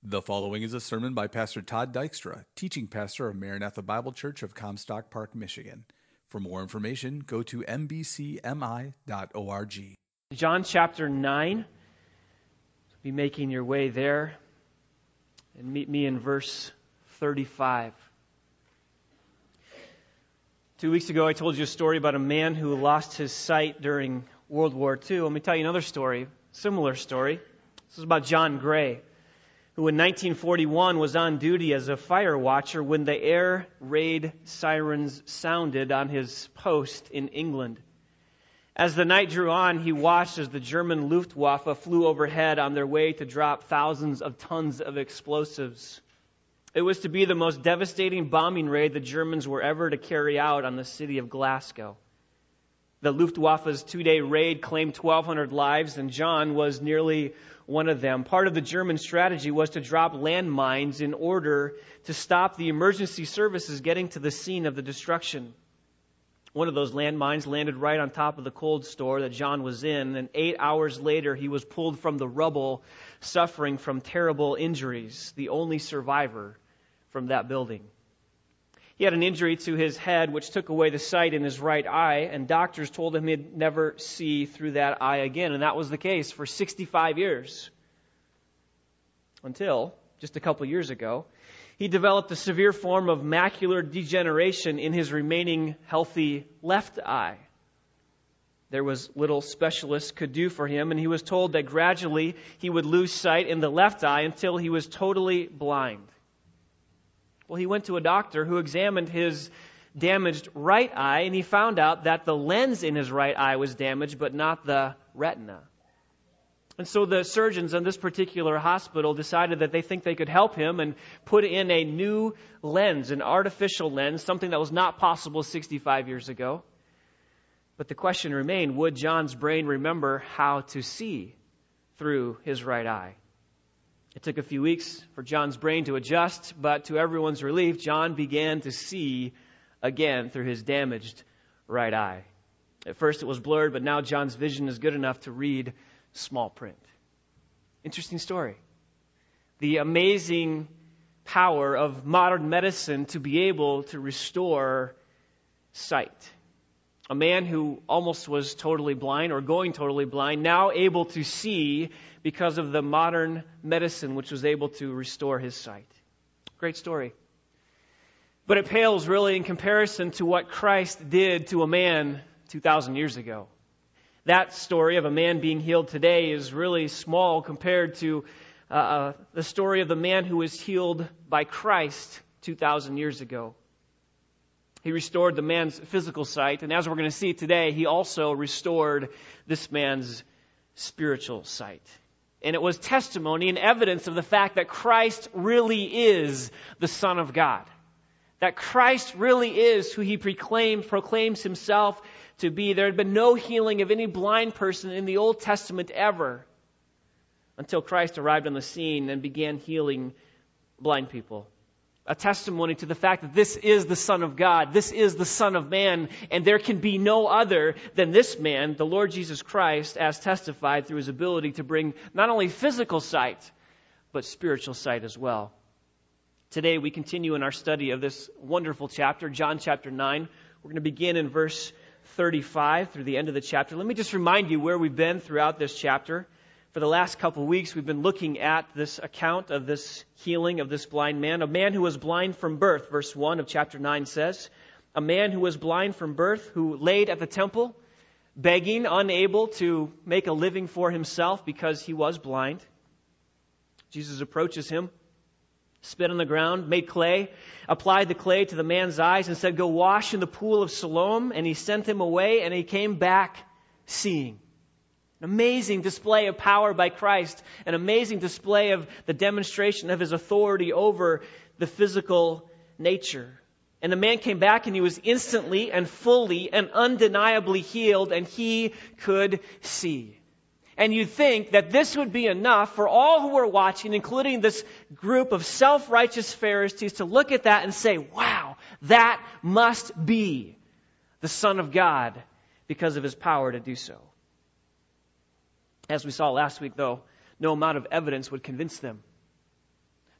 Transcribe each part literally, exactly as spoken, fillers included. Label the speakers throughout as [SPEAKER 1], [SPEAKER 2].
[SPEAKER 1] The following is a sermon by Pastor Todd Dykstra, teaching pastor of Maranatha Bible Church of Comstock Park, Michigan. For more information, go to m b c m i dot org.
[SPEAKER 2] John chapter nine. Be making your way there and meet me in verse thirty-five. Two weeks ago, I told you a story about a man who lost his sight during World War Two. Let me tell you another story, similar story. This is about John Gray, who in nineteen forty-one was on duty as a fire watcher when the air raid sirens sounded on his post in England. As the night drew on, he watched as the German Luftwaffe flew overhead on their way to drop thousands of tons of explosives. It was to be the most devastating bombing raid the Germans were ever to carry out on the city of Glasgow. The Luftwaffe's two-day raid claimed twelve hundred lives, and John was nearly one of them. Part of the German strategy was to drop landmines in order to stop the emergency services getting to the scene of the destruction. One of those landmines landed right on top of the cold store that John was in, and eight hours later he was pulled from the rubble, suffering from terrible injuries, the only survivor from that building. He had an injury to his head which took away the sight in his right eye, and doctors told him he'd never see through that eye again, and that was the case for sixty-five years. Until, just a couple years ago, he developed a severe form of macular degeneration in his remaining healthy left eye. There was little specialists could do for him, and he was told that gradually he would lose sight in the left eye until he was totally blind. Well, he went to a doctor who examined his damaged right eye, and he found out that the lens in his right eye was damaged, but not the retina. And so the surgeons in this particular hospital decided that they think they could help him and put in a new lens, an artificial lens, something that was not possible sixty-five years ago. But the question remained, would John's brain remember how to see through his right eye? It took a few weeks for John's brain to adjust, but to everyone's relief, John began to see again through his damaged right eye. At first it was blurred, but now John's vision is good enough to read small print. Interesting story. The amazing power of modern medicine to be able to restore sight. A man who almost was totally blind or going totally blind, now able to see because of the modern medicine which was able to restore his sight. Great story. But it pales really in comparison to what Christ did to a man two thousand years ago. That story of a man being healed today is really small compared to uh, the story of the man who was healed by Christ two thousand years ago. He restored the man's physical sight, and as we're going to see today, he also restored this man's spiritual sight. And it was testimony and evidence of the fact that Christ really is the Son of God. That Christ really is who he proclaimed, proclaims himself to be. There had been no healing of any blind person in the Old Testament ever until Christ arrived on the scene and began healing blind people. A testimony to the fact that this is the Son of God, this is the Son of Man, and there can be no other than this man, the Lord Jesus Christ, as testified through his ability to bring not only physical sight, but spiritual sight as well. Today we continue in our study of this wonderful chapter, John chapter nine. We're going to begin in verse thirty-five through the end of the chapter. Let me just remind you where we've been throughout this chapter. For the last couple of weeks, we've been looking at this account of this healing of this blind man. A man who was blind from birth, verse one of chapter nine says. A man who was blind from birth, who laid at the temple, begging, unable to make a living for himself because he was blind. Jesus approaches him, spit on the ground, made clay, applied the clay to the man's eyes and said, "Go wash in the pool of Siloam." And he sent him away, and he came back seeing. An amazing display of power by Christ, an amazing display of the demonstration of his authority over the physical nature. And the man came back and he was instantly and fully and undeniably healed, and he could see. And you'd think that this would be enough for all who were watching, including this group of self-righteous Pharisees, to look at that and say, wow, that must be the Son of God because of his power to do so. As we saw last week, though, no amount of evidence would convince them.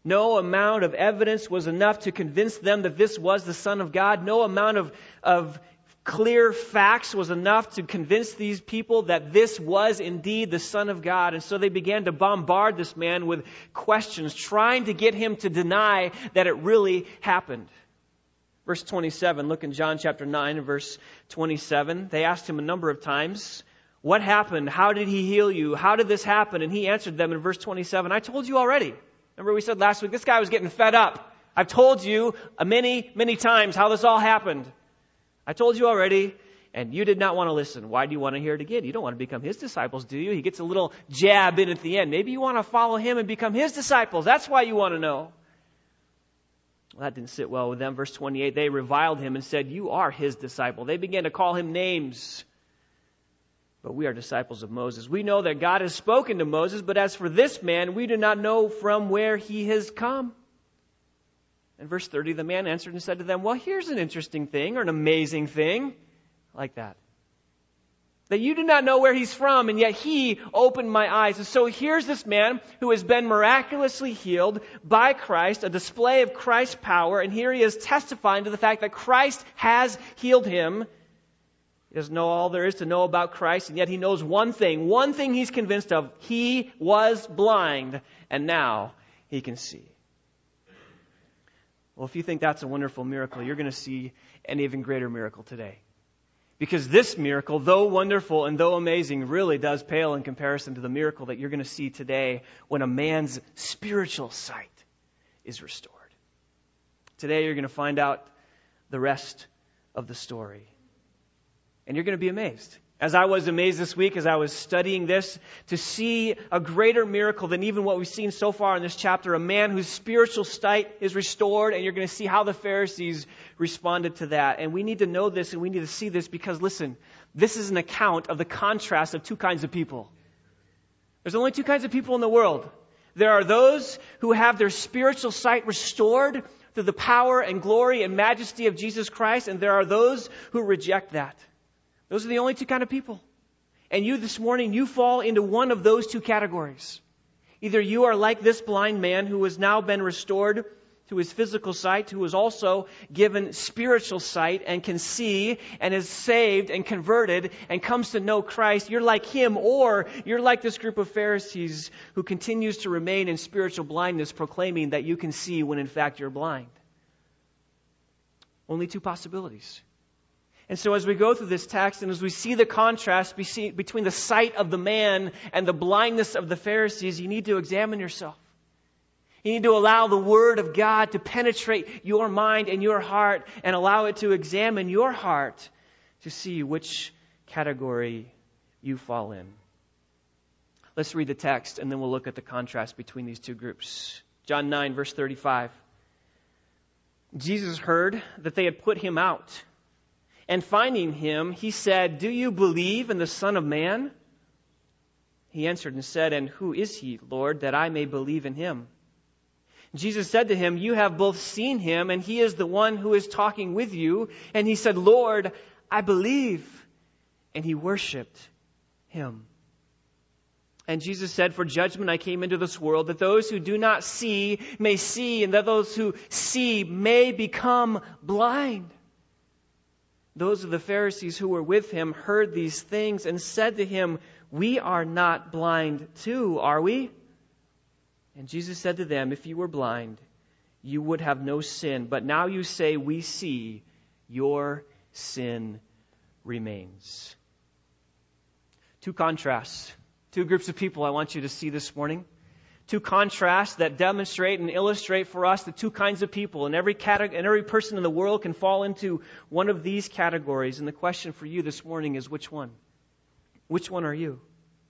[SPEAKER 2] No amount of evidence was enough to convince them that this was the Son of God. No amount of, of clear facts was enough to convince these people that this was indeed the Son of God. And so they began to bombard this man with questions, trying to get him to deny that it really happened. Verse twenty-seven, look in John chapter nine and verse twenty-seven. They asked him a number of times, what happened? How did he heal you? How did this happen? And he answered them in verse twenty-seven, I told you already. Remember we said last week, this guy was getting fed up. I've told you many, many times how this all happened. I told you already, and you did not want to listen. Why do you want to hear it again? You don't want to become his disciples, do you? He gets a little jab in at the end. Maybe you want to follow him and become his disciples. That's why you want to know. Well, that didn't sit well with them. Verse twenty-eight, they reviled him and said, you are his disciple. They began to call him names. But we are disciples of Moses. We know that God has spoken to Moses, but as for this man, we do not know from where he has come. In verse thirty, the man answered and said to them, well, here's an interesting thing or an amazing thing. Like that. That you do not know where he's from, and yet he opened my eyes. And so here's this man who has been miraculously healed by Christ, a display of Christ's power, and here he is testifying to the fact that Christ has healed him. He doesn't know all there is to know about Christ, and yet he knows one thing. One thing he's convinced of. He was blind, and now he can see. Well, if you think that's a wonderful miracle, you're going to see an even greater miracle today. Because this miracle, though wonderful and though amazing, really does pale in comparison to the miracle that you're going to see today when a man's spiritual sight is restored. Today you're going to find out the rest of the story. And you're going to be amazed. As I was amazed this week as I was studying this, to see a greater miracle than even what we've seen so far in this chapter, a man whose spiritual sight is restored, and you're going to see how the Pharisees responded to that. And we need to know this and we need to see this because, listen, this is an account of the contrast of two kinds of people. There's only two kinds of people in the world. There are those who have their spiritual sight restored through the power and glory and majesty of Jesus Christ, and there are those who reject that. Those are the only two kind of people. And you this morning, you fall into one of those two categories. Either you are like this blind man who has now been restored to his physical sight, who is also given spiritual sight and can see and is saved and converted and comes to know Christ. You're like him, or you're like this group of Pharisees who continues to remain in spiritual blindness, proclaiming that you can see when in fact you're blind. Only two possibilities. And so as we go through this text and as we see the contrast between the sight of the man and the blindness of the Pharisees, you need to examine yourself. You need to allow the Word of God to penetrate your mind and your heart and allow it to examine your heart to see which category you fall in. Let's read the text and then we'll look at the contrast between these two groups. John nine, verse thirty-five. Jesus heard that they had put him out. And finding him, he said, do you believe in the Son of Man? He answered and said, and who is he, Lord, that I may believe in him? Jesus said to him, you have both seen him, and he is the one who is talking with you. And he said, Lord, I believe. And he worshipped him. And Jesus said, for judgment I came into this world, that those who do not see may see, and that those who see may become blind. Those of the Pharisees who were with him heard these things and said to him, we are not blind too, are we? And Jesus said to them, if you were blind, you would have no sin. But now you say, we see, your sin remains. Two contrasts, two groups of people I want you to see this morning. Two contrasts that demonstrate and illustrate for us the two kinds of people. And every category, and every person in the world can fall into one of these categories. And the question for you this morning is which one? Which one are you?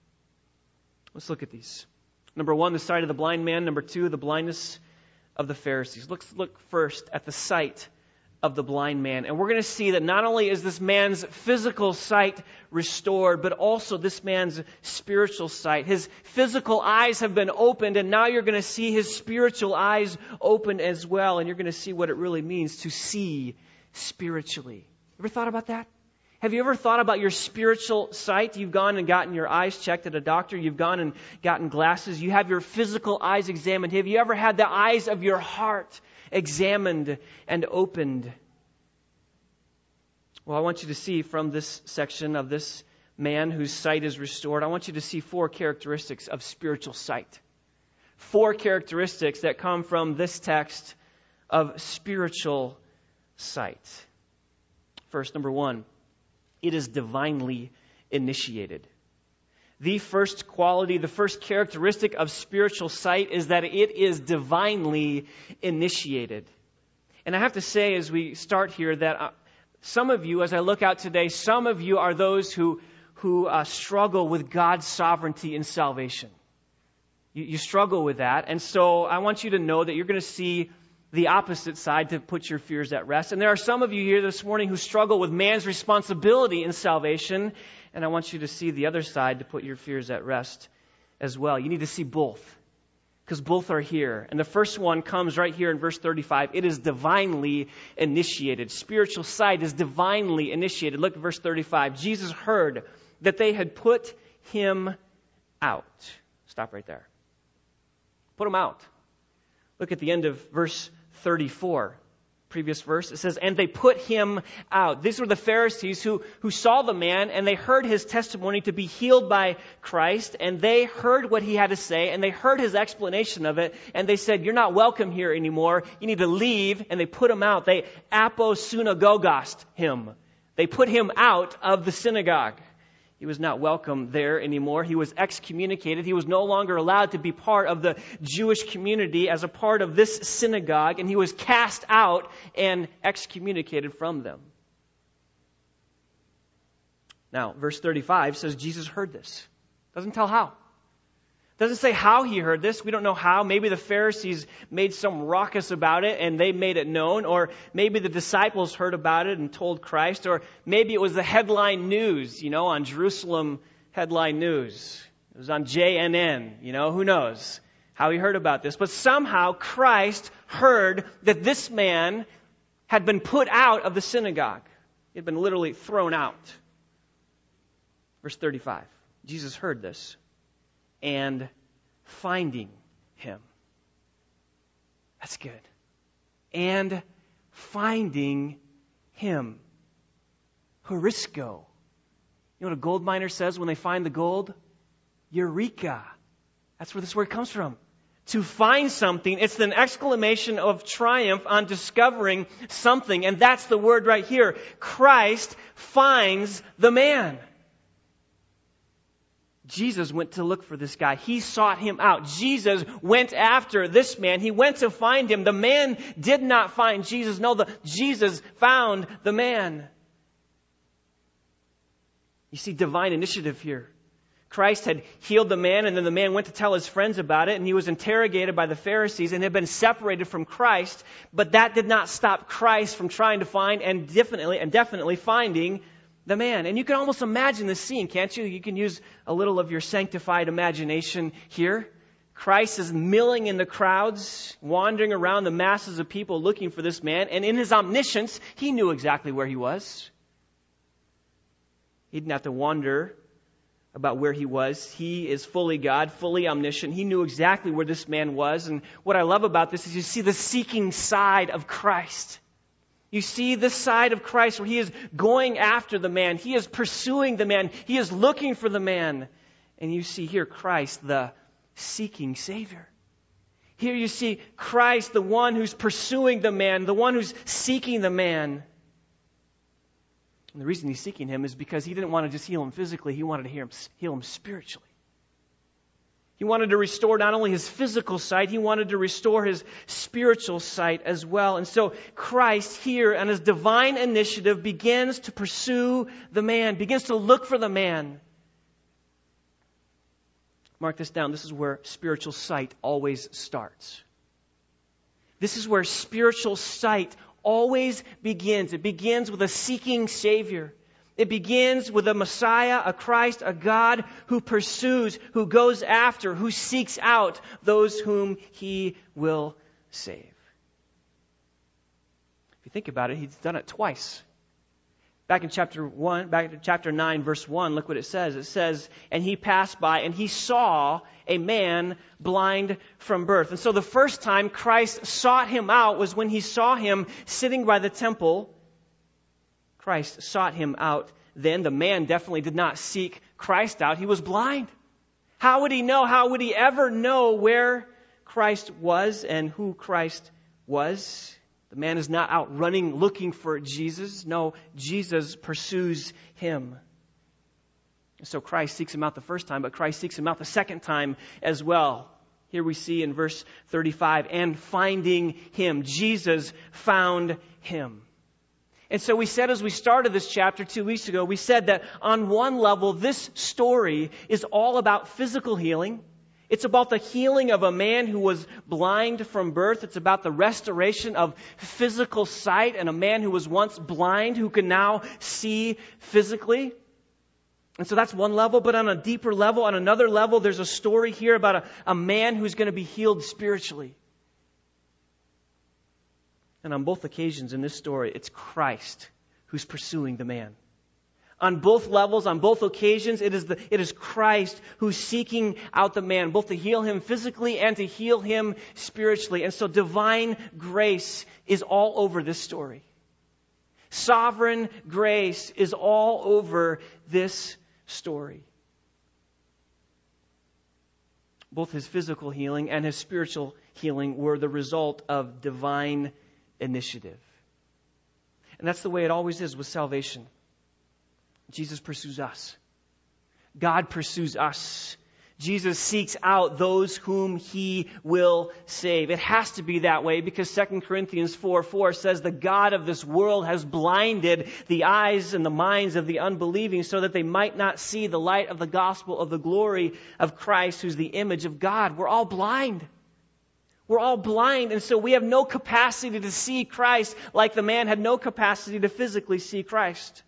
[SPEAKER 2] Let's look at these. Number one, the sight of the blind man. Number two, the blindness of the Pharisees. Let's look first at the sight of the blind man. And we're going to see that not only is this man's physical sight restored, but also this man's spiritual sight. His physical eyes have been opened, and now you're going to see his spiritual eyes opened as well. And you're going to see what it really means to see spiritually. Ever thought about that? Have you ever thought about your spiritual sight? You've gone and gotten your eyes checked at a doctor. You've gone and gotten glasses. You have your physical eyes examined. Have you ever had the eyes of your heart examined and opened? Well, I want you to see from this section of this man whose sight is restored, I want you to see four characteristics of spiritual sight. Four characteristics that come from this text of spiritual sight. First, number one, it is divinely initiated. The first quality, the first characteristic of spiritual sight is that it is divinely initiated. And I have to say as we start here that uh, some of you, as I look out today, some of you are those who, who uh, struggle with God's sovereignty in salvation. You, you struggle with that. And so I want you to know that you're going to see the opposite side to put your fears at rest. And there are some of you here this morning who struggle with man's responsibility in salvation. And I want you to see the other side to put your fears at rest as well. You need to see both, because both are here. And the first one comes right here in verse thirty-five. It is divinely initiated. Spiritual sight is divinely initiated. Look at verse thirty-five. Jesus heard that they had put him out. Stop right there. Put him out. Look at the end of verse thirty-four. Previous verse, it says, and they put him out. These were the Pharisees who, who saw the man and they heard his testimony to be healed by Christ, and they heard what he had to say and they heard his explanation of it, and they said, you're not welcome here anymore. You need to leave. And they put him out. They aposynagogost him. They put him out of the synagogue. He was not welcome there anymore. He was excommunicated. He was no longer allowed to be part of the Jewish community as a part of this synagogue, and he was cast out and excommunicated from them. Now, verse thirty-five says Jesus heard this. Doesn't tell how. Doesn't say how he heard this. We don't know how. Maybe the Pharisees made some ruckus about it and they made it known. Or maybe the disciples heard about it and told Christ. Or maybe it was the headline news, you know, on Jerusalem headline news. It was on J N N, you know, who knows how he heard about this. But somehow Christ heard that this man had been put out of the synagogue. He had been literally thrown out. Verse thirty-five. Jesus heard this. And finding him. That's good. And finding him. Heurisco. You know what a gold miner says when they find the gold? Eureka. That's where this word comes from. To find something, it's an exclamation of triumph on discovering something. And that's the word right here. Christ finds the man. Jesus went to look for this guy. He sought him out. Jesus went after this man. He went to find him. The man did not find Jesus. No, the, Jesus found the man. You see divine initiative here. Christ had healed the man, and then the man went to tell his friends about it, and he was interrogated by the Pharisees and had been separated from Christ. But that did not stop Christ from trying to find and definitely and definitely finding the man. And you can almost imagine the scene, can't you? You can use a little of your sanctified imagination here. Christ is milling in the crowds, wandering around the masses of people looking for this man. And in his omniscience, he knew exactly where he was. He didn't have to wonder about where he was. He is fully God, fully omniscient. He knew exactly where this man was. And what I love about this is you see the seeking side of Christ. You see this side of Christ where he is going after the man. He is pursuing the man. He is looking for the man. And you see here Christ, the seeking Savior. Here you see Christ, the one who's pursuing the man, the one who's seeking the man. And the reason he's seeking him is because he didn't want to just heal him physically. He wanted to heal him, heal him spiritually. He wanted to restore not only his physical sight, he wanted to restore his spiritual sight as well. And so Christ here on his divine initiative begins to pursue the man, begins to look for the man. Mark this down. This is where spiritual sight always starts. This is where spiritual sight always begins. It begins with a seeking Savior. It begins with a Messiah, a Christ, a God who pursues, who goes after, who seeks out those whom he will save. If you think about it, he's done it twice. Back in chapter one, back in chapter nine, verse one, look what it says. It says, and he passed by and he saw a man blind from birth. And so the first time Christ sought him out was when he saw him sitting by the temple. Christ sought him out then. The man definitely did not seek Christ out. He was blind. How would he know? How would he ever know where Christ was and who Christ was? The man is not out running looking for Jesus. No, Jesus pursues him. So Christ seeks him out the first time, but Christ seeks him out the second time as well. Here we see in verse thirty-five, and finding him, Jesus found him. And so we said as we started this chapter two weeks ago, we said that on one level, this story is all about physical healing. It's about the healing of a man who was blind from birth. It's about the restoration of physical sight and a man who was once blind who can now see physically. And so that's one level, but on a deeper level, on another level, there's a story here about a, a man who's going to be healed spiritually. And on both occasions in this story, it's Christ who's pursuing the man. On both levels, on both occasions, it is the, it is Christ who's seeking out the man, both to heal him physically and to heal him spiritually. And so divine grace is all over this story. Sovereign grace is all over this story. Both his physical healing and his spiritual healing were the result of divine initiative. And that's the way it always is with salvation. Jesus pursues us. God pursues us. Jesus seeks out those whom he will save. It has to be that way because Second Corinthians four four says the God of this world has blinded the eyes and the minds of the unbelieving so that they might not see the light of the gospel of the glory of Christ, who's the image of God. We're all blind. We're all blind, and so we have no capacity to see Christ like the man had no capacity to physically see Christ.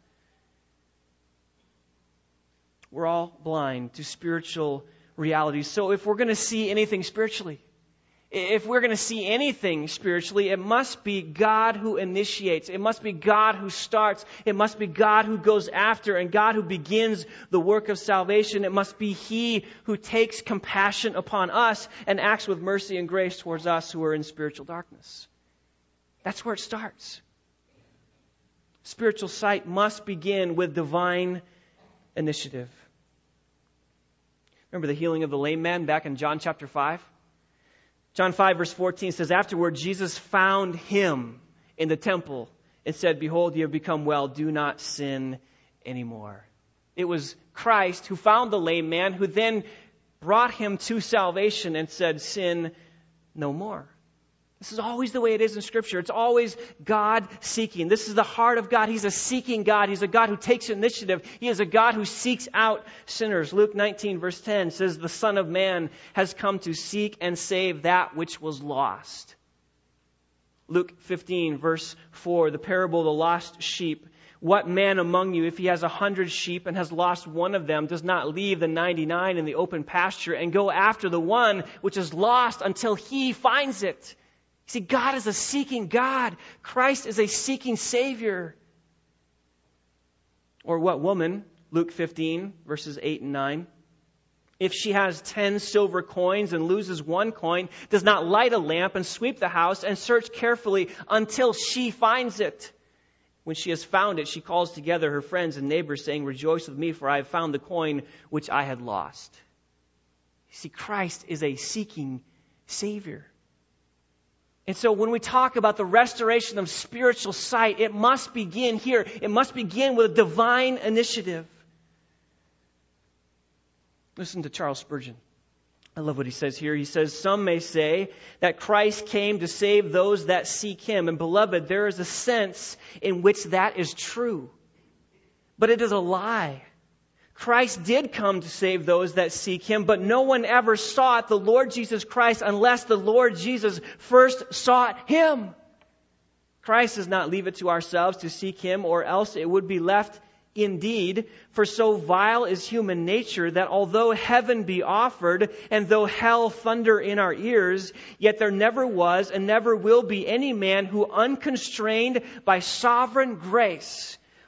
[SPEAKER 2] We're all blind to spiritual realities. So if we're going to see anything spiritually, if we're going to see anything spiritually, it must be God who initiates. It must be God who starts. It must be God who goes after and God who begins the work of salvation. It must be He who takes compassion upon us and acts with mercy and grace towards us who are in spiritual darkness. That's where it starts. Spiritual sight must begin with divine initiative. Remember the healing of the lame man back in John chapter five? John five verse fourteen says, afterward Jesus found him in the temple and said, behold, you have become well. Do not sin anymore. It was Christ who found the lame man, who then brought him to salvation and said, sin no more. This is always the way it is in Scripture. It's always God seeking. This is the heart of God. He's a seeking God. He's a God who takes initiative. He is a God who seeks out sinners. Luke nineteen verse ten says, the Son of Man has come to seek and save that which was lost. Luke fifteen verse four, the parable of the lost sheep. What man among you, if he has a hundred sheep and has lost one of them, does not leave the ninety-nine in the open pasture and go after the one which is lost until he finds it? See, God is a seeking God. Christ is a seeking Savior. Or what woman, Luke fifteen, verses eight and nine, if she has ten silver coins and loses one coin, does not light a lamp and sweep the house and search carefully until she finds it. When she has found it, she calls together her friends and neighbors, saying, rejoice with me, for I have found the coin which I had lost. You see, Christ is a seeking Savior. And so when we talk about the restoration of spiritual sight, it must begin here. It must begin with a divine initiative. Listen to Charles Spurgeon. I love what he says here. He says, some may say that Christ came to save those that seek Him. And beloved, there is a sense in which that is true. But it is a lie. Christ did come to save those that seek Him, but no one ever sought the Lord Jesus Christ unless the Lord Jesus first sought Him. Christ does not leave it to ourselves to seek Him, or else it would be left indeed. For so vile is human nature that although heaven be offered, and though hell thunder in our ears, yet there never was and never will be any man who, unconstrained by sovereign grace,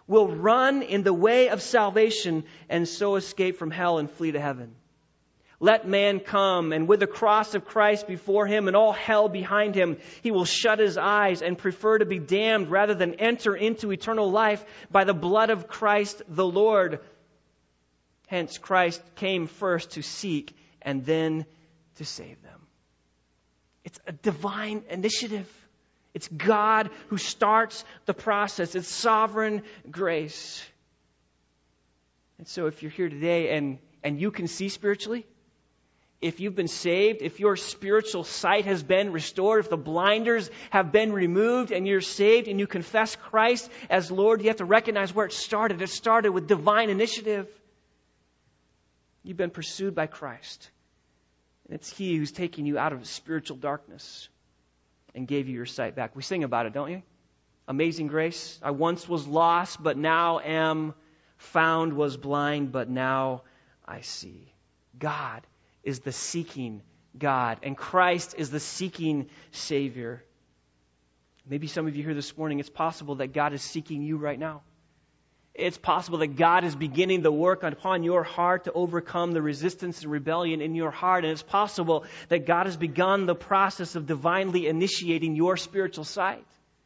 [SPEAKER 2] will run in the way of salvation and so escape from hell and flee to heaven. Let man come, and with the cross of Christ before him and all hell behind him, he will shut his eyes and prefer to be damned rather than enter into eternal life by the blood of Christ the Lord. Hence, Christ came first to seek and then to save them. It's a divine initiative. It's God who starts the process. It's sovereign grace. And so if you're here today and, and you can see spiritually, if you've been saved, if your spiritual sight has been restored, if the blinders have been removed and you're saved and you confess Christ as Lord, you have to recognize where it started. It started with divine initiative. You've been pursued by Christ. And it's He who's taking you out of spiritual darkness and gave you your sight back. We sing about it, don't you? Amazing grace. I once was lost, but now am found, was blind, but now I see. God is the seeking God, and Christ is the seeking Savior. Maybe some of you here this morning, it's possible that God is seeking you right now. It's possible that God is beginning the work upon your heart to overcome the resistance and rebellion in your heart. And it's possible that God has begun the process of divinely initiating your spiritual sight.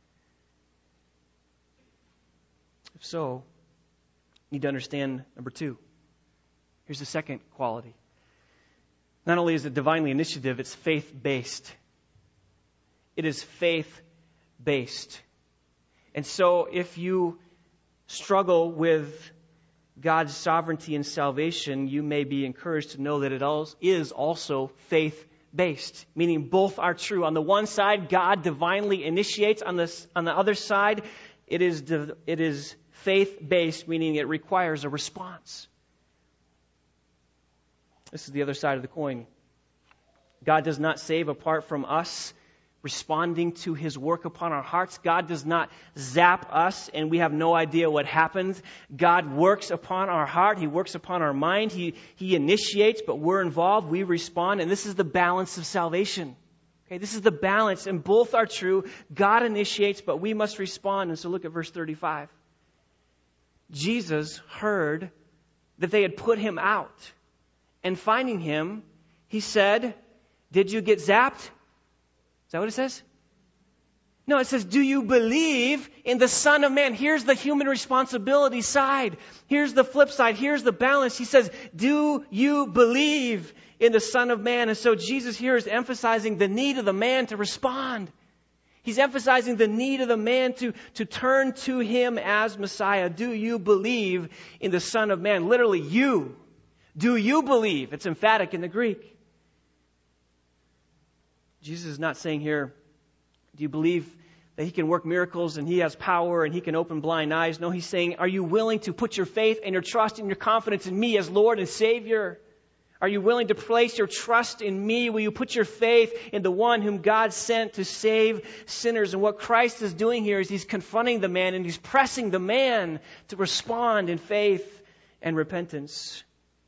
[SPEAKER 2] If so, you need to understand number two. Here's the second quality. Not only is it divinely initiative, it's faith-based. It is faith-based. And so if you struggle with God's sovereignty and salvation, you may be encouraged to know that it is also faith-based, meaning both are true. On the one side, God divinely initiates. On the, on the other side, it is, it is faith-based, meaning it requires a response. This is the other side of the coin. God does not save apart from us responding to His work upon our hearts. God does not zap us and we have no idea what happened. God works upon our heart. He works upon our mind. He, he initiates, but we're involved. We respond. And this is the balance of salvation. Okay, this is the balance, and both are true. God initiates, but we must respond. And so look at verse thirty-five. Jesus heard that they had put Him out. And finding Him, He said, "Did you get zapped?" Is that what it says? No, it says, "Do you believe in the Son of Man?" Here's the human responsibility side. Here's the flip side. Here's the balance. He says, "Do you believe in the Son of Man?" And so Jesus here is emphasizing the need of the man to respond. He's emphasizing the need of the man to, to turn to Him as Messiah. Do you believe in the Son of Man? Literally, you. Do you believe? It's emphatic in the Greek. Jesus is not saying here, do you believe that He can work miracles and He has power and He can open blind eyes? No, He's saying, are you willing to put your faith and your trust and your confidence in Me as Lord and Savior? Are you willing to place your trust in Me? Will you put your faith in the one whom God sent to save sinners? And what Christ is doing here is He's confronting the man and He's pressing the man to respond in faith and repentance.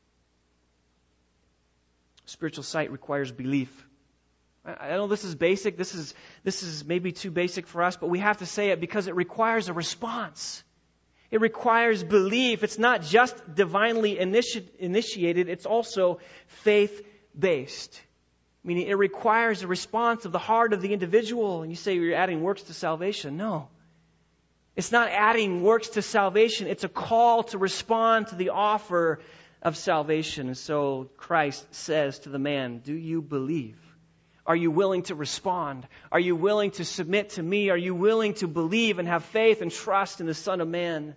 [SPEAKER 2] Spiritual sight requires belief. I know this is basic. This is, this is maybe too basic for us, but we have to say it because it requires a response. It requires belief. It's not just divinely initi- initiated. It's also faith-based. Meaning it requires a response of the heart of the individual. And you say you're adding works to salvation. No. It's not adding works to salvation. It's a call to respond to the offer of salvation. And so Christ says to the man, do you believe? Are you willing to respond? Are you willing to submit to Me? Are you willing to believe and have faith and trust in the Son of Man?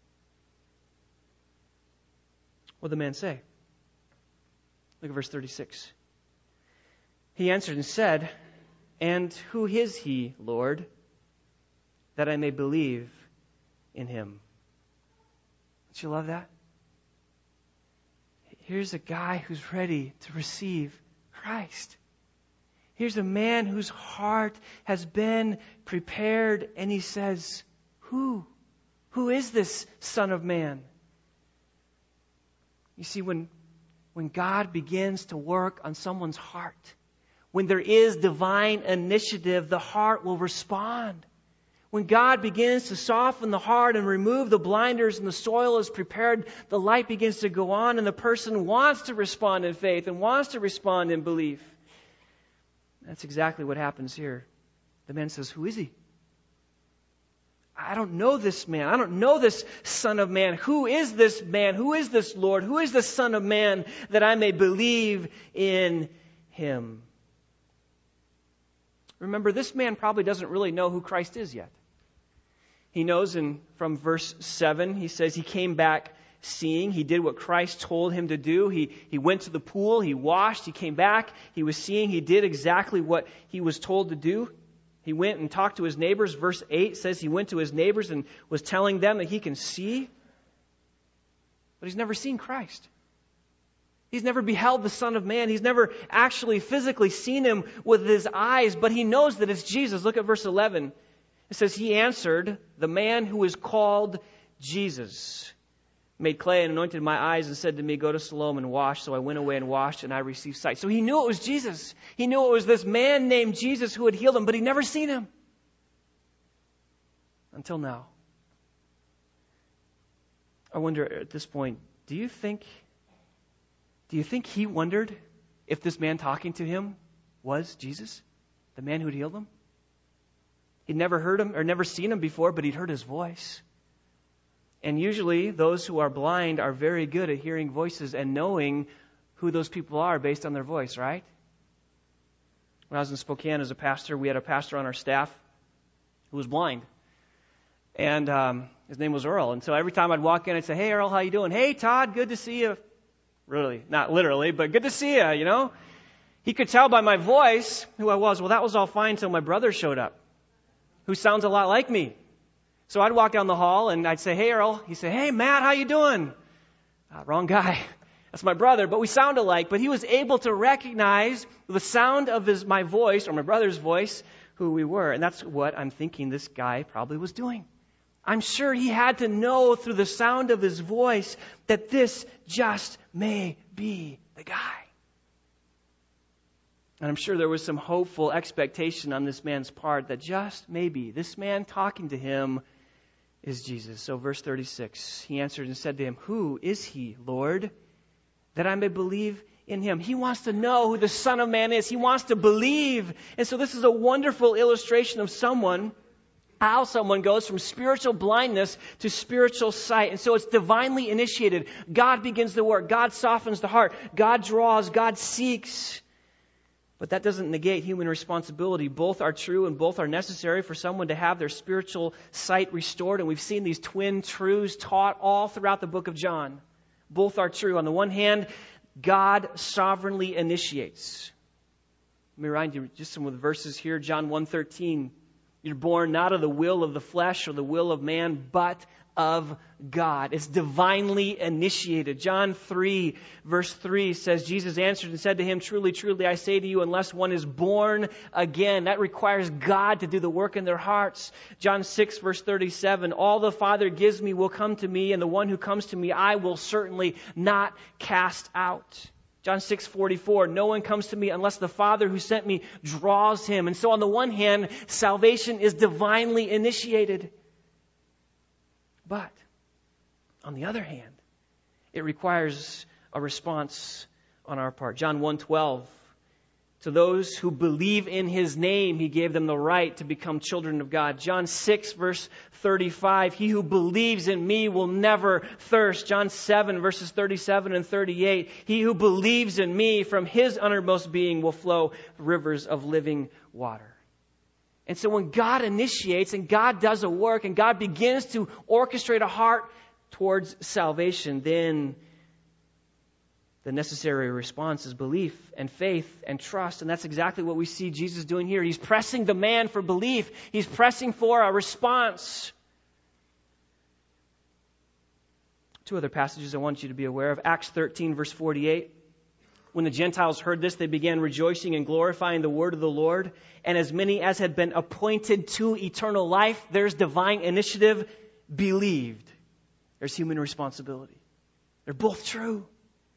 [SPEAKER 2] What did the man say? Look at verse thirty-six. He answered and said, "And who is He, Lord, that I may believe in Him?" Don't you love that? Here's a guy who's ready to receive Christ. Here's a man whose heart has been prepared, and he says, Who? Who is this Son of Man? You see, when, when God begins to work on someone's heart, when there is divine initiative, the heart will respond. When God begins to soften the heart and remove the blinders and the soil is prepared, the light begins to go on and the person wants to respond in faith and wants to respond in belief. That's exactly what happens here. The man says, who is he? I don't know this man. I don't know this Son of Man. Who is this man? Who is this Lord? Who is the Son of Man that I may believe in him? Remember, this man probably doesn't really know who Christ is yet. He knows in from verse seven, he says he came back seeing. He did what Christ told him to do. He, he went to the pool, he washed, he came back, he was seeing, he did exactly what he was told to do. He went and talked to his neighbors. Verse eight says he went to his neighbors and was telling them that he can see. But he's never seen Christ. He's never beheld the Son of Man. He's never actually physically seen him with his eyes, but he knows that it's Jesus. Look at verse eleven. It says, he answered, the man who is called Jesus made clay and anointed my eyes and said to me, go to Siloam and wash. So I went away and washed and I received sight. So he knew it was Jesus. He knew it was this man named Jesus who had healed him, but he'd never seen him. Until now. I wonder at this point, do you think, do you think he wondered if this man talking to him was Jesus? The man who'd healed him? He'd never heard him or never seen him before, but he'd heard his voice. And usually those who are blind are very good at hearing voices and knowing who those people are based on their voice, right? When I was in Spokane as a pastor, we had a pastor on our staff who was blind. And um, his name was Earl. And so every time I'd walk in, I'd say, hey, Earl, how you doing? Hey, Todd, good to see you. Really, not literally, but good to see you, you know. He could tell by my voice who I was. Well, that was all fine until my brother showed up, who sounds a lot like me. So I'd walk down the hall and I'd say, hey, Earl. He'd say, hey, Matt, how you doing? Uh, wrong guy. That's my brother, but we sound alike. But he was able to recognize the sound of his my voice or my brother's voice, who we were. And that's what I'm thinking this guy probably was doing. I'm sure he had to know through the sound of his voice that this just may be the guy. And I'm sure there was some hopeful expectation on this man's part that just maybe this man talking to him is Jesus. So verse thirty-six, he answered and said to him, who is he, Lord, that I may believe in him? He wants to know who the Son of Man is. He wants to believe. And so this is a wonderful illustration of someone, how someone goes from spiritual blindness to spiritual sight. And so it's divinely initiated. God begins the work. God softens the heart. God draws. God seeks. But that doesn't negate human responsibility. Both are true and both are necessary for someone to have their spiritual sight restored. And we've seen these twin truths taught all throughout the book of John. Both are true. On the one hand, God sovereignly initiates. Let me remind you just some of the verses here. John one thirteen. You're born not of the will of the flesh or the will of man, but of God. It's divinely initiated. John three, verse three says, Jesus answered and said to him, truly, truly, I say to you, unless one is born again, that requires God to do the work in their hearts. John six, verse thirty-seven, all the Father gives me will come to me, and the one who comes to me I will certainly not cast out. John six forty-four, no one comes to me unless the Father who sent me draws him. And so on the one hand, salvation is divinely initiated. But on the other hand, it requires a response on our part. John one twelve, to those who believe in his name, he gave them the right to become children of God. John six, verse thirty-five, he who believes in me will never thirst. John seven, verses thirty-seven and thirty-eight, he who believes in me, from his uttermost being will flow rivers of living water. And so when God initiates and God does a work and God begins to orchestrate a heart towards salvation, then the necessary response is belief and faith and trust. And that's exactly what we see Jesus doing here. He's pressing the man for belief. He's pressing for a response. Two other passages I want you to be aware of. Acts thirteen, verse forty-eight. When the Gentiles heard this, they began rejoicing and glorifying the word of the Lord. And as many as had been appointed to eternal life, there's divine initiative, believed. There's human responsibility. They're both true.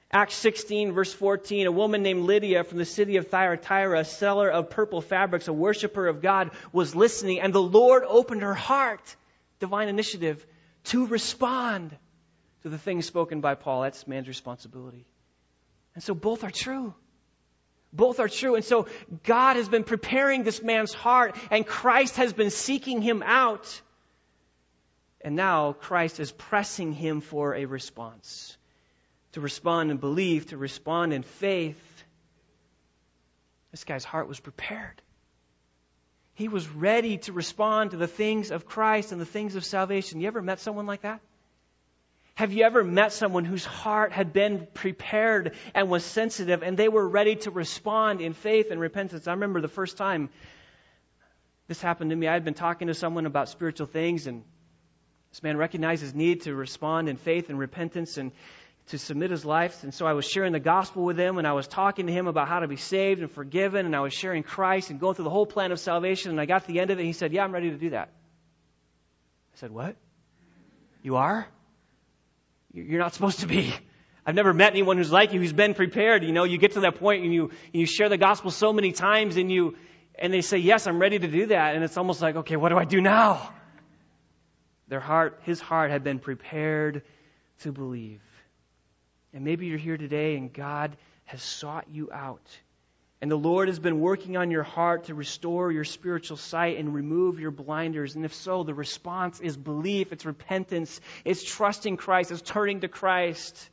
[SPEAKER 2] Acts sixteen, verse fourteen, a woman named Lydia from the city of Thyatira, a seller of purple fabrics, a worshiper of God, was listening, and the Lord opened her heart, divine initiative, to respond to the things spoken by Paul. That's man's responsibility. And so both are true. Both are true. And so God has been preparing this man's heart, and Christ has been seeking him out. And now Christ is pressing him for a response. To respond in belief, to respond in faith. This guy's heart was prepared. He was ready to respond to the things of Christ and the things of salvation. You ever met someone like that? Have you ever met someone whose heart had been prepared and was sensitive, and they were ready to respond in faith and repentance? I remember the first time this happened to me. I had been talking to someone about spiritual things, and this man recognized his need to respond in faith and repentance and to submit his life. And so I was sharing the gospel with him, and I was talking to him about how to be saved and forgiven, and I was sharing Christ and going through the whole plan of salvation. And I got to the end of it, and he said, "Yeah, I'm ready to do that." I said, "What? You are? You're not supposed to be. I've never met anyone who's like you, who's been prepared. You know, you get to that point and you, and you share the gospel so many times, and you, and they say, 'Yes, I'm ready to do that.' And it's almost like, okay, what do I do now?" Their heart, his heart had been prepared to believe. And maybe you're here today and God has sought you out. And the Lord has been working on your heart to restore your spiritual sight and remove your blinders. And if so, the response is belief, it's repentance, it's trusting Christ, it's turning to Christ.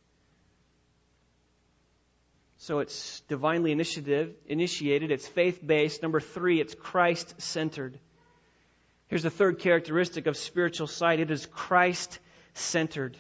[SPEAKER 2] So it's divinely initiative, initiated, it's faith-based. Number three, it's Christ-centered. Here's the third characteristic of spiritual sight. It is Christ-centered.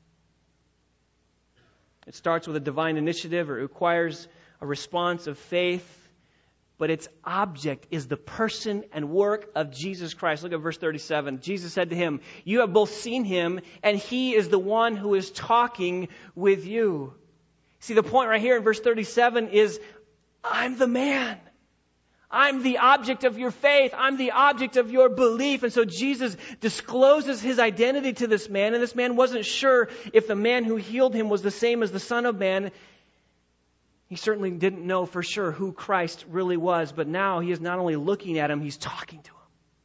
[SPEAKER 2] It starts with a divine initiative. It requires a response of faith. But its object is the person and work of Jesus Christ. Look at verse thirty-seven. Jesus said to him, "You have both seen him, and he is the one who is talking with you." See, the point right here in verse thirty-seven is, I'm the man. I'm the object of your faith. I'm the object of your belief. And so Jesus discloses his identity to this man. And this man wasn't sure if the man who healed him was the same as the Son of Man. He certainly didn't know for sure who Christ really was. But now he is not only looking at him, he's talking to him.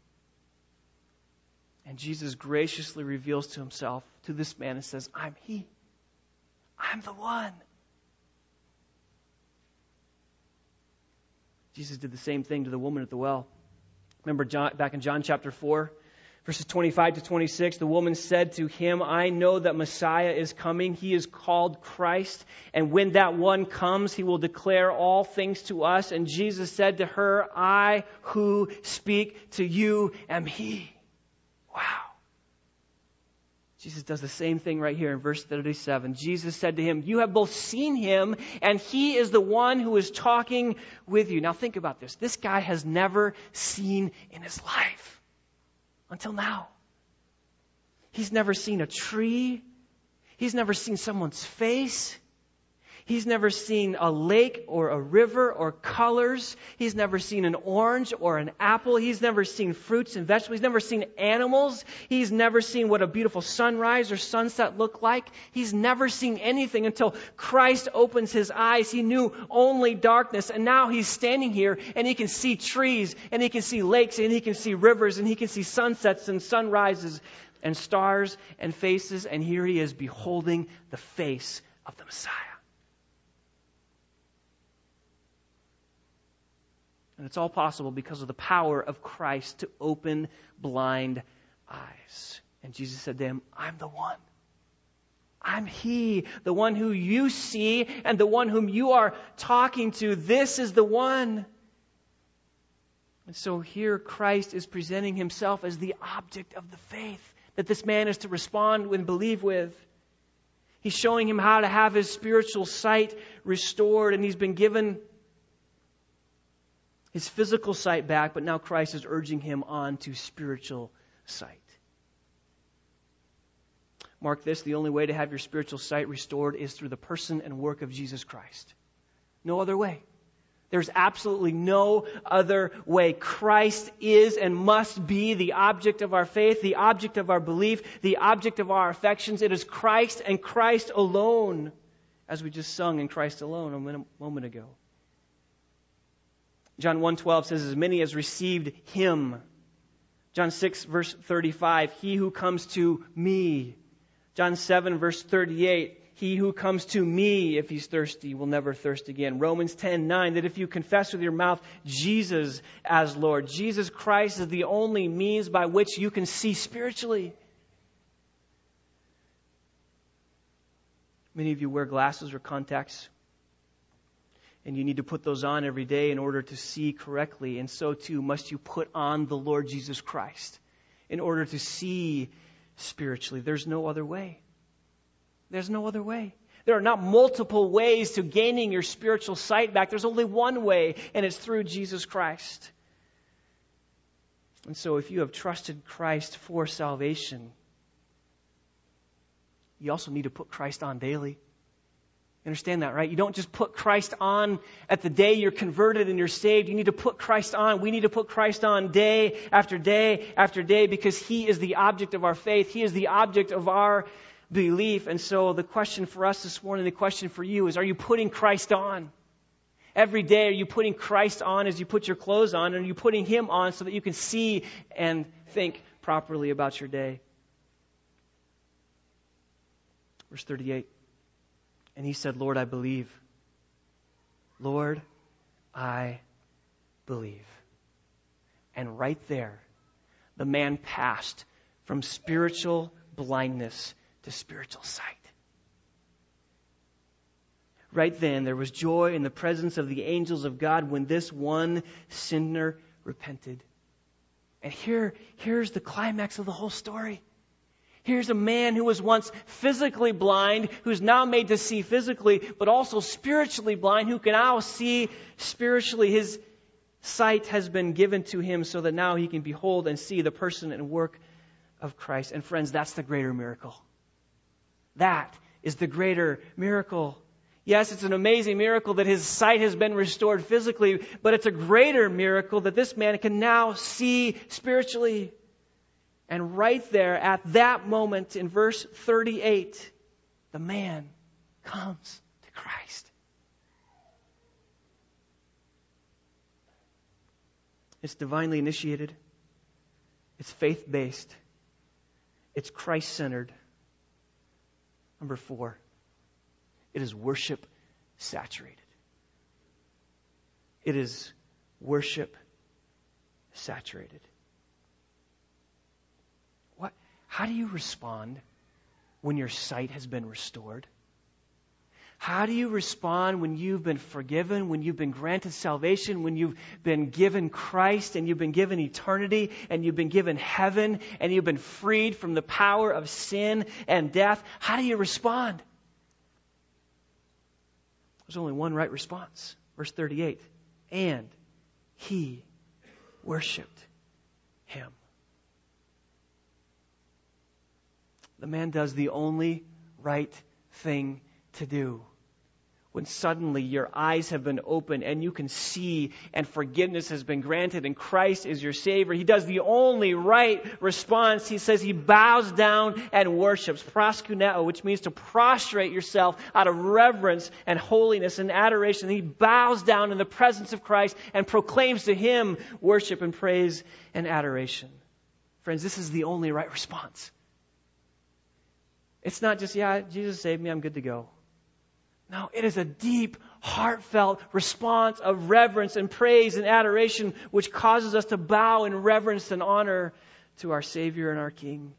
[SPEAKER 2] And Jesus graciously reveals to himself, to this man, and says, "I'm he. I'm the one." Jesus did the same thing to the woman at the well. Remember John, back in John chapter four, verses twenty-five to twenty-six, the woman said to him, "I know that Messiah is coming. He is called Christ. And when that one comes, he will declare all things to us." And Jesus said to her, "I who speak to you am he." Wow. Jesus does the same thing right here in verse thirty-seven. Jesus said to him, "You have both seen him, and he is the one who is talking with you." Now think about this. This guy has never seen in his life until now. He's never seen a tree. He's never seen someone's face. He's never seen a lake or a river or colors. He's never seen an orange or an apple. He's never seen fruits and vegetables. He's never seen animals. He's never seen what a beautiful sunrise or sunset look like. He's never seen anything until Christ opens his eyes. He knew only darkness. And now he's standing here and he can see trees and he can see lakes and he can see rivers and he can see sunsets and sunrises and stars and faces. And here he is beholding the face of the Messiah. And it's all possible because of the power of Christ to open blind eyes. And Jesus said to him, "I'm the one. I'm he, the one who you see and the one whom you are talking to. This is the one." And so here Christ is presenting himself as the object of the faith that this man is to respond and believe with. He's showing him how to have his spiritual sight restored, and he's been given his physical sight back, but now Christ is urging him on to spiritual sight. Mark this, the only way to have your spiritual sight restored is through the person and work of Jesus Christ. No other way. There's absolutely no other way. Christ is and must be the object of our faith, the object of our belief, the object of our affections. It is Christ and Christ alone. as we just sung in Christ alone a min- moment ago. John one twelve says, as many as received him. John six, verse thirty-five, he who comes to me. John seven, verse thirty-eight, he who comes to me, if he's thirsty, will never thirst again. Romans ten nine, that if you confess with your mouth Jesus as Lord, Jesus Christ is the only means by which you can see spiritually. Many of you wear glasses or contacts, and you need to put those on every day in order to see correctly. And so too must you put on the Lord Jesus Christ in order to see spiritually. There's no other way. There's no other way. There are not multiple ways to gaining your spiritual sight back. There's only one way, and it's through Jesus Christ. And so if you have trusted Christ for salvation, you also need to put Christ on daily. You understand that, right? You don't just put Christ on at the day you're converted and you're saved. You need to put Christ on. We need to put Christ on day after day after day because He is the object of our faith. He is the object of our belief. And so the question for us this morning, the question for you is, are you putting Christ on? Every day, are you putting Christ on as you put your clothes on? And are you putting Him on so that you can see and think properly about your day? Verse thirty-eight. And he said, Lord, I believe. Lord, I believe. And right there, the man passed from spiritual blindness to spiritual sight. Right then, there was joy in the presence of the angels of God when this one sinner repented. And here, here's the climax of the whole story. Here's a man who was once physically blind, who's now made to see physically, but also spiritually blind, who can now see spiritually. His sight has been given to him so that now he can behold and see the person and work of Christ. And friends, that's the greater miracle. That is the greater miracle. Yes, it's an amazing miracle that his sight has been restored physically, but it's a greater miracle that this man can now see spiritually. And right there, at that moment, in verse thirty-eight, the man comes to Christ. It's divinely initiated. It's faith-based. It's Christ-centered. Number four, it is worship-saturated. It is worship-saturated. How do you respond when your sight has been restored? How do you respond when you've been forgiven, when you've been granted salvation, when you've been given Christ and you've been given eternity and you've been given heaven and you've been freed from the power of sin and death? How do you respond? There's only one right response. Verse thirty-eight. And he worshiped him. The man does the only right thing to do. When suddenly your eyes have been opened and you can see and forgiveness has been granted and Christ is your Savior, he does the only right response. He says he bows down and worships. Proskuneo, which means to prostrate yourself out of reverence and holiness and adoration. He bows down in the presence of Christ and proclaims to Him worship and praise and adoration. Friends, this is the only right response. It's not just, yeah, Jesus saved me, I'm good to go. No, it is a deep, heartfelt response of reverence and praise and adoration which causes us to bow in reverence and honor to our Savior and our King.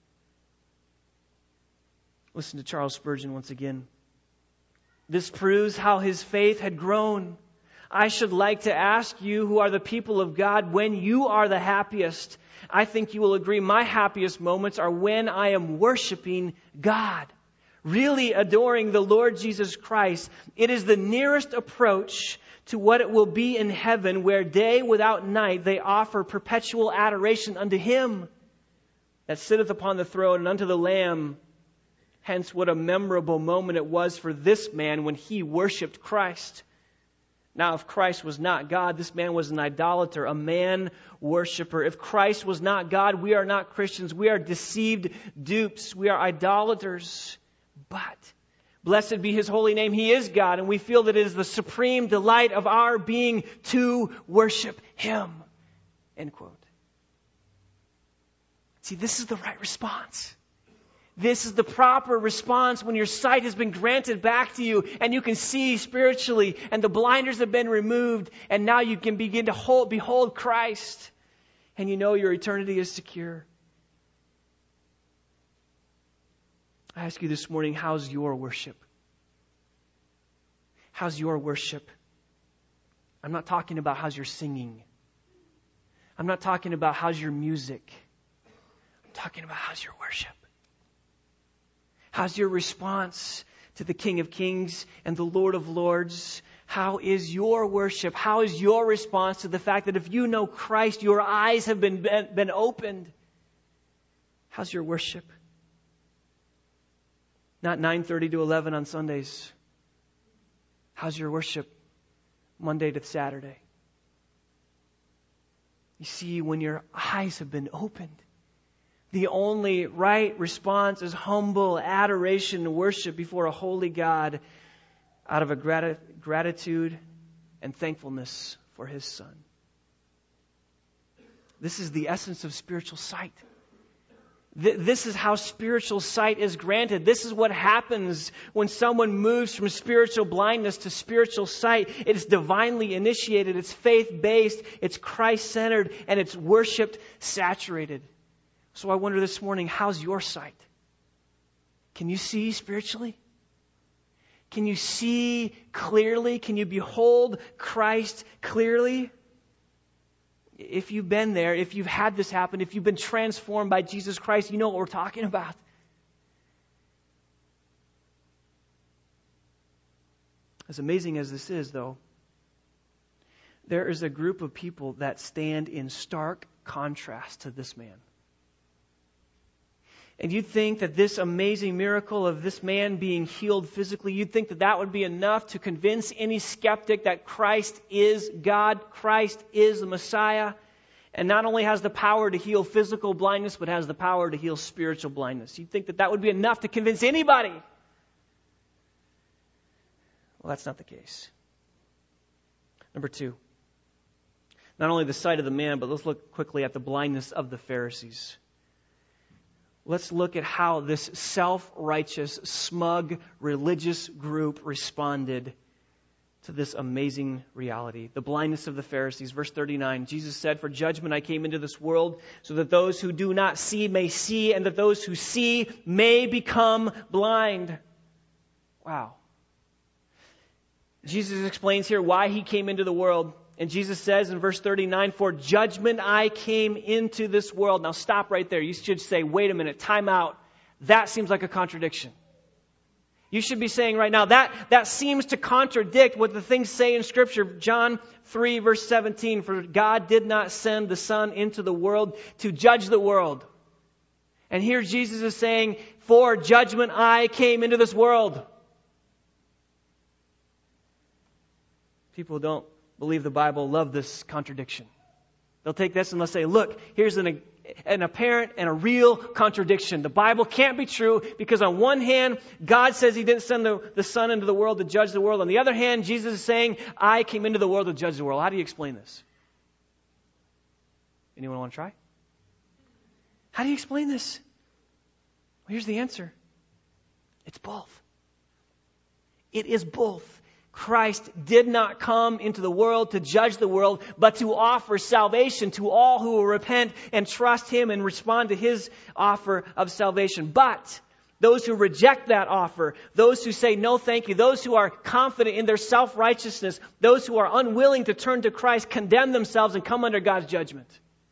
[SPEAKER 2] Listen to Charles Spurgeon once again. This proves how his faith had grown. I should like to ask you who are the people of God when you are the happiest. I think you will agree my happiest moments are when I am worshiping God, really adoring the Lord Jesus Christ. It is the nearest approach to what it will be in heaven, where day without night they offer perpetual adoration unto Him that sitteth upon the throne and unto the Lamb. Hence, what a memorable moment it was for this man when he worshipped Christ. Now, if Christ was not God, this man was an idolater, a man worshiper. If Christ was not God, we are not Christians. We are deceived dupes. We are idolaters. But Blessed be His holy name. He is God, and we feel that it is the supreme delight of our being to worship Him. End quote. See, this is the right response. This is the proper response when your sight has been granted back to you and you can see spiritually and the blinders have been removed and now you can begin to hold, behold Christ and you know your eternity is secure. I ask you this morning, how's your worship? How's your worship? I'm not talking about how's your singing. I'm not talking about how's your music. I'm talking about how's your worship. How's your response to the King of Kings and the Lord of Lords? How is your worship? How is your response to the fact that if you know Christ, your eyes have been, been opened? How's your worship? Not nine thirty to eleven on Sundays. How's your worship Monday to Saturday? You see, when your eyes have been opened, the only right response is humble adoration and worship before a holy God out of a grat- gratitude and thankfulness for His Son. This is the essence of spiritual sight. Th- this is how spiritual sight is granted. This is what happens when someone moves from spiritual blindness to spiritual sight. It's divinely initiated, it's faith-based, it's Christ-centered, and it's worship-saturated. So I wonder this morning, how's your sight? Can you see spiritually? Can you see clearly? Can you behold Christ clearly? If you've been there, if you've had this happen, if you've been transformed by Jesus Christ, you know what we're talking about. As amazing as this is, though, there is a group of people that stand in stark contrast to this man. And you'd think that this amazing miracle of this man being healed physically, you'd think that that would be enough to convince any skeptic that Christ is God, Christ is the Messiah, and not only has the power to heal physical blindness, but has the power to heal spiritual blindness. You'd think that that would be enough to convince anybody. Well, that's not the case. Number two, not only the sight of the man, but let's look quickly at the blindness of the Pharisees. Let's look at how this self-righteous, smug, religious group responded to this amazing reality. The blindness of the Pharisees. Verse thirty-nine, Jesus said, "For judgment I came into this world, so that those who do not see may see, and that those who see may become blind." Wow. Jesus explains here why He came into the world. And Jesus says in verse thirty-nine, "For judgment I came into this world." Now stop right there. You should say, wait a minute, time out. That seems like a contradiction. You should be saying right now, that, that seems to contradict what the things say in Scripture. John three, verse seventeen, "For God did not send the Son into the world to judge the world." And here Jesus is saying, "For judgment I came into this world." People don't believe the Bible love this contradiction. They'll take this and they'll say, look, here's an, an apparent and a real contradiction. The Bible can't be true because on one hand, God says He didn't send the, the Son into the world to judge the world. On the other hand, Jesus is saying, I came into the world to judge the world. How do you explain this? Anyone want to try? How do you explain this? Well, here's the answer. It's both. It is both. Christ did not come into the world to judge the world, but to offer salvation to all who will repent and trust Him and respond to His offer of salvation. But those who reject that offer, those who say no thank you, those who are confident in their self-righteousness, those who are unwilling to turn to Christ, condemn themselves and come under God's judgment.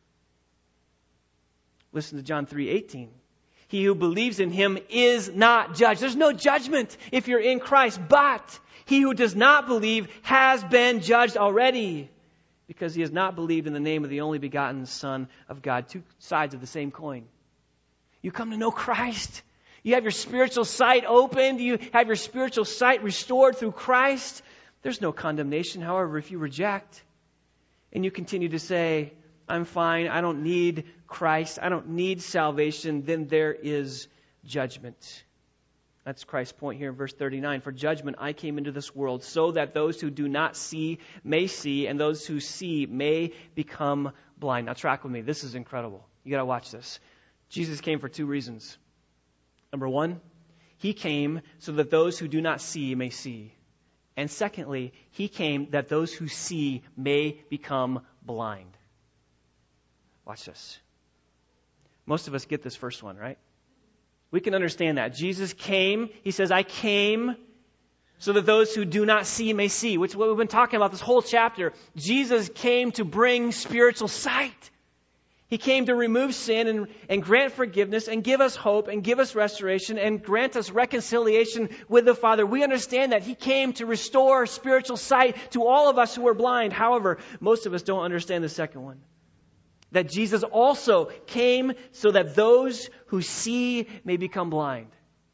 [SPEAKER 2] Listen to John three eighteen. He who believes in Him is not judged. There's no judgment if you're in Christ, but he who does not believe has been judged already because he has not believed in the name of the only begotten Son of God. Two sides of the same coin. You come to know Christ. You have your spiritual sight opened. You have your spiritual sight restored through Christ. There's no condemnation, however, if you reject and you continue to say, I'm fine, I don't need Christ, I don't need salvation, then there is judgment. That's Christ's point here in verse thirty-nine. For judgment I came into this world, so that those who do not see may see, and those who see may become blind. Now track with me. This is incredible. You got to watch this. Jesus came for two reasons. Number one, He came so that those who do not see may see. And secondly, He came that those who see may become blind. Watch this. Most of us get this first one, right? We can understand that. Jesus came, He says, I came so that those who do not see may see, which is what we've been talking about this whole chapter. Jesus came to bring spiritual sight. He came to remove sin and, and grant forgiveness and give us hope and give us restoration and grant us reconciliation with the Father. We understand that He came to restore spiritual sight to all of us who are blind. However, most of us don't understand the second one. That Jesus also came so that those who see may become blind.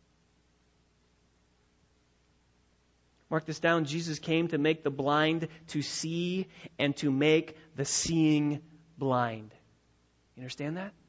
[SPEAKER 2] Mark this down. Jesus came to make the blind to see and to make the seeing blind. You understand that?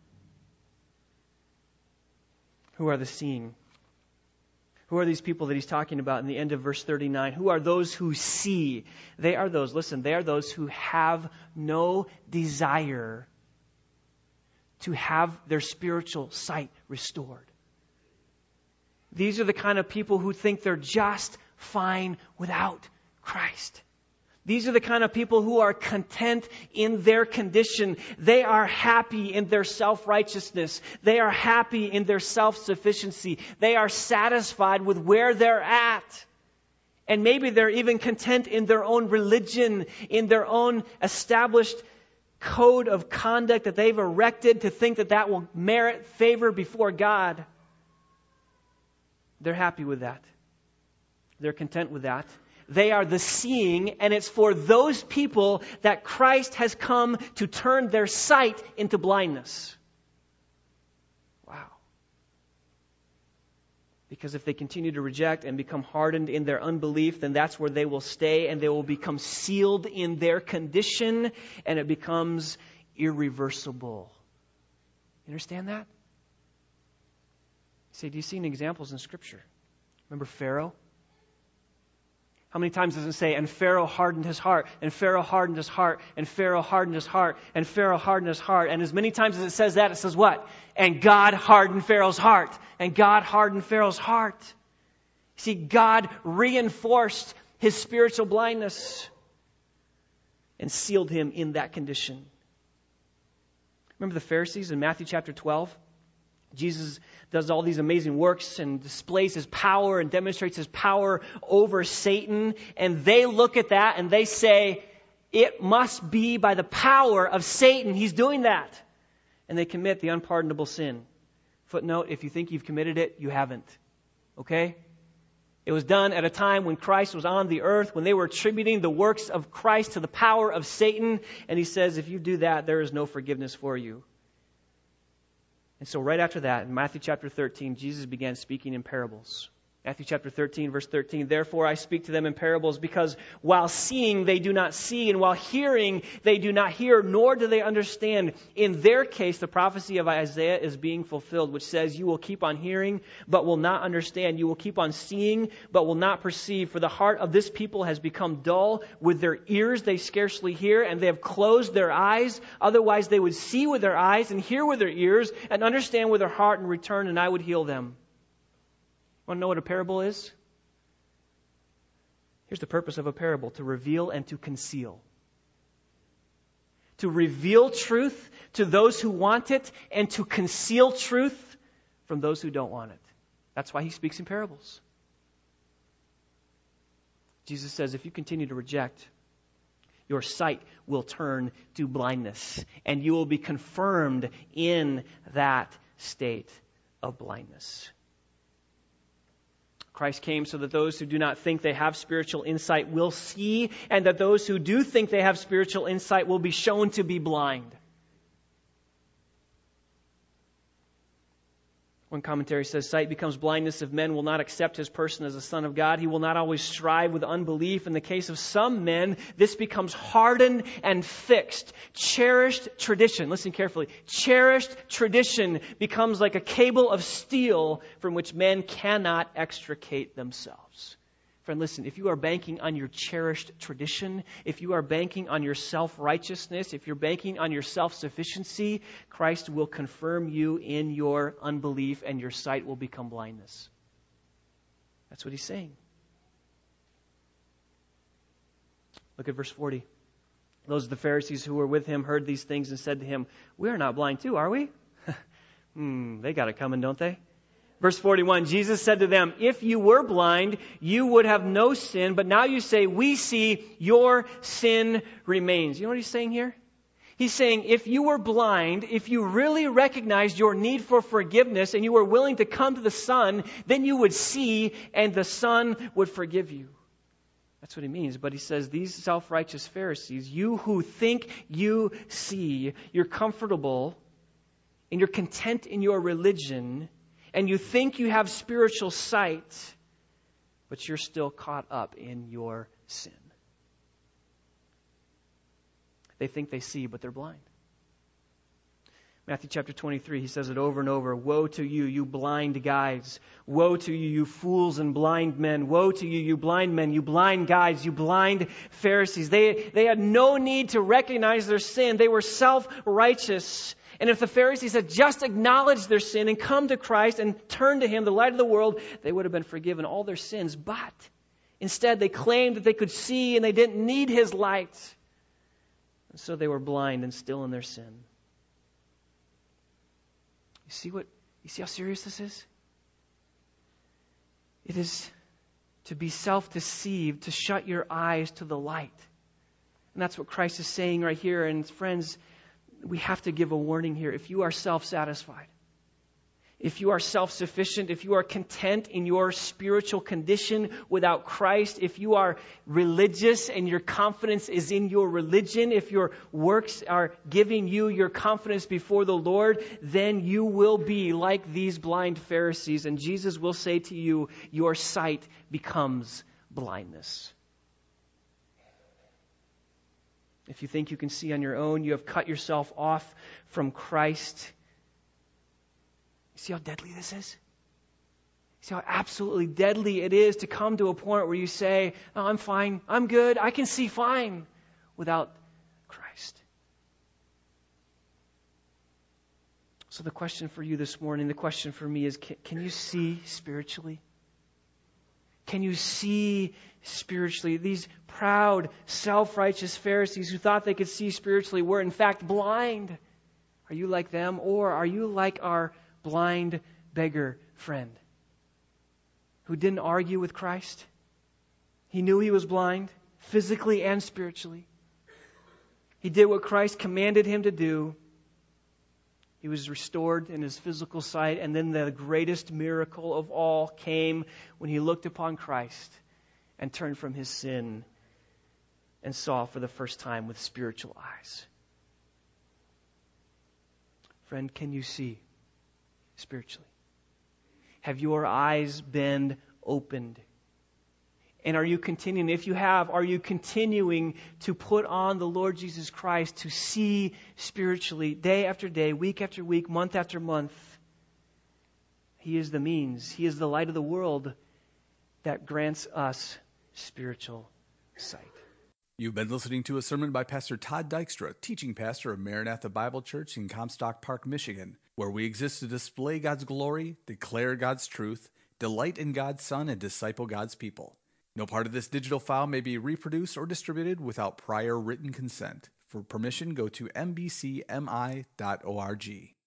[SPEAKER 2] Who are the seeing? Who are these people that He's talking about in the end of verse thirty-nine? Who are those who see? They are those, listen, they are those who have no desire to have their spiritual sight restored. These are the kind of people who think they're just fine without Christ. These are the kind of people who are content in their condition. They are happy in their self-righteousness. They are happy in their self-sufficiency. They are satisfied with where they're at. And maybe they're even content in their own religion, in their own established code of conduct that they've erected to think that that will merit favor before God. They're happy with that. They're content with that. They are the seeing, and it's for those people that Christ has come to turn their sight into blindness. Wow. Because if they continue to reject and become hardened in their unbelief, then that's where they will stay, and they will become sealed in their condition, and it becomes irreversible. You understand that? You say, do you see any examples in Scripture? Remember Pharaoh? How many times does it say, and Pharaoh hardened his heart, and Pharaoh hardened his heart, and Pharaoh hardened his heart, and Pharaoh hardened his heart. And as many times as it says that, it says what? And God hardened Pharaoh's heart. And God hardened Pharaoh's heart. See, God reinforced his spiritual blindness and sealed him in that condition. Remember the Pharisees in Matthew chapter twelve? Jesus does all these amazing works and displays His power and demonstrates His power over Satan. And they look at that and they say, it must be by the power of Satan He's doing that. And they commit the unpardonable sin. Footnote, if you think you've committed it, you haven't. Okay? It was done at a time when Christ was on the earth, when they were attributing the works of Christ to the power of Satan. And He says, if you do that, there is no forgiveness for you. And so right after that, in Matthew chapter thirteen, Jesus began speaking in parables. Matthew chapter thirteen, verse thirteen, therefore I speak to them in parables, because while seeing they do not see, and while hearing they do not hear, nor do they understand. In their case, the prophecy of Isaiah is being fulfilled, which says, you will keep on hearing, but will not understand. You will keep on seeing, but will not perceive. For the heart of this people has become dull. With their ears they scarcely hear, and they have closed their eyes. Otherwise they would see with their eyes, and hear with their ears, and understand with their heart, and return, and I would heal them. Want to know what a parable is? Here's the purpose of a parable: to reveal and to conceal. To reveal truth to those who want it, and to conceal truth from those who don't want it. That's why He speaks in parables. Jesus says, if you continue to reject, your sight will turn to blindness, and you will be confirmed in that state of blindness. Christ came so that those who do not think they have spiritual insight will see, and that those who do think they have spiritual insight will be shown to be blind. One commentary says, sight becomes blindness if men will not accept his person as a son of God. He will not always strive with unbelief. In the case of some men, this becomes hardened and fixed. Cherished tradition, listen carefully, cherished tradition becomes like a cable of steel from which men cannot extricate themselves. Friend, listen, if you are banking on your cherished tradition, if you are banking on your self-righteousness, if you're banking on your self-sufficiency, Christ will confirm you in your unbelief and your sight will become blindness. That's what he's saying. Look at verse forty. Those of the Pharisees who were with him heard these things and said to him, we are not blind too, are we? hmm, they got it coming, don't they? Verse forty-one, Jesus said to them, if you were blind, you would have no sin, but now you say, we see, your sin remains. You know what he's saying here? He's saying, if you were blind, if you really recognized your need for forgiveness and you were willing to come to the Son, then you would see and the Son would forgive you. That's what he means. But he says, these self-righteous Pharisees, you who think you see, you're comfortable and you're content in your religion, and you think you have spiritual sight, but you're still caught up in your sin. They think they see, but they're blind. Matthew chapter twenty-three, he says it over and over. Woe to you, you blind guides. Woe to you, you fools and blind men. Woe to you, you blind men, you blind guides, you blind Pharisees. They, they had no need to recognize their sin. They were self-righteous. And if the Pharisees had just acknowledged their sin and come to Christ and turned to Him, the light of the world, they would have been forgiven all their sins. But instead, they claimed that they could see and they didn't need His light. And so they were blind and still in their sin. You see what? You see how serious this is? It is to be self-deceived, to shut your eyes to the light. And that's what Christ is saying right here. And friends, we have to give a warning here. If you are self-satisfied, if you are self-sufficient, if you are content in your spiritual condition without Christ, if you are religious and your confidence is in your religion, if your works are giving you your confidence before the Lord, then you will be like these blind Pharisees. And Jesus will say to you, your sight becomes blindness. If you think you can see on your own, you have cut yourself off from Christ. You see how deadly this is? See how absolutely deadly it is to come to a point where you say, oh, I'm fine, I'm good, I can see fine without Christ. So the question for you this morning, the question for me is, can, can you see spiritually? Can you see spiritually? These proud, self-righteous Pharisees who thought they could see spiritually were in fact blind. Are you like them? Or are you like our blind beggar friend who didn't argue with Christ? He knew he was blind, physically and spiritually. He did what Christ commanded him to do. He was restored in his physical sight, and then the greatest miracle of all came when he looked upon Christ and turned from his sin and saw for the first time with spiritual eyes. Friend, can you see spiritually? Have your eyes been opened? And are you continuing, if you have, are you continuing to put on the Lord Jesus Christ to see spiritually day after day, week after week, month after month? He is the means. He is the light of the world that grants us spiritual sight.
[SPEAKER 1] You've been listening to a sermon by Pastor Todd Dykstra, teaching pastor of Maranatha Bible Church in Comstock Park, Michigan, where we exist to display God's glory, declare God's truth, delight in God's Son, and disciple God's people. No part of this digital file may be reproduced or distributed without prior written consent. For permission, go to m b c m i dot org.